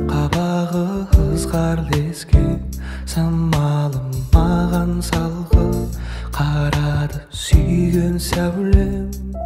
Қабағы ызғарлескен самалым маған салғы қарады сүйген сәулем.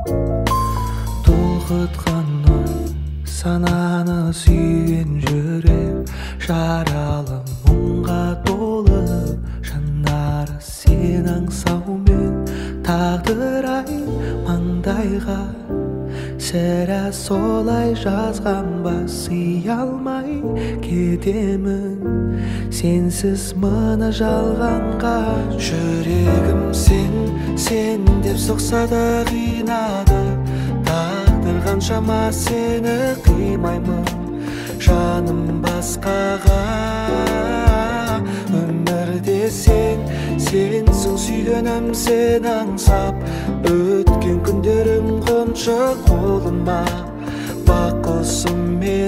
Толқытқан ой сананы сүйген жүрек жаралы мұңға толы жанары сен аңсаумен тағдыр ай маңдайға сірә солай жазған ба сый алмай кетемін сенсіз мына жалғанға. Жүрегім сен деп соқса да қинады, тағдыр қаншама сені қимаймын жаным басқаға. Өмірде сенсің сүйгенім сен аңсап өткен күндерім қоншы қолыма бақ құсым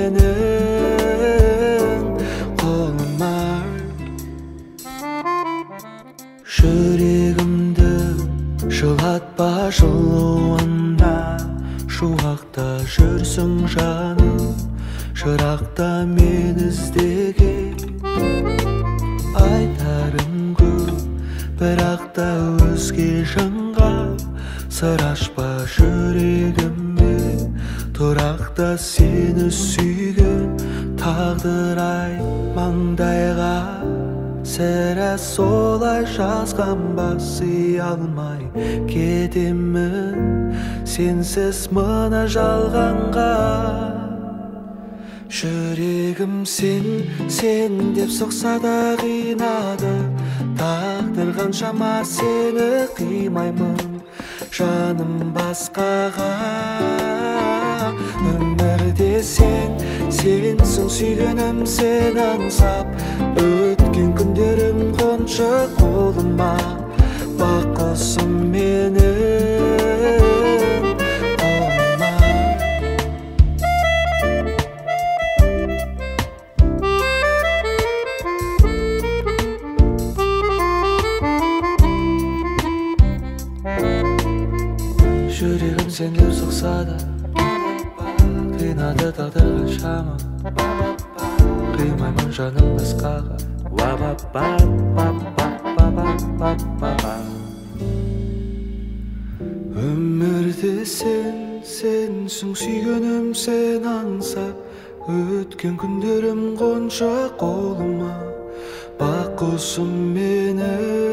менің қолыма. Жүрегімді жылатпа жылуында шуақта жүрсің жаным жырақта мен іздеген. Айтарым көп бірақ та өзге жанға сыр ашпа жүрегіме тұрақта сені сүйген тағдыр ай маңдайға сірә солай жазған ба сый алмай кетемін сенсіз мына жалғанға. Жүрегім сен деп соқса да қинады, тағдыр қаншама сені қимаймын жаным басқаға. Өмірде сенсің сүйгенім сен аңсап өткен күндерім қоншы қолыма бақ құсым менің қолыма. Жүрегім сен деп соқса да қинады тағдыр қаншама қимаймын жаным басқаға. Өмірде сенсің сүйгенім сен аңсап өткен күндерім қоншы қолыма бақ құсым менің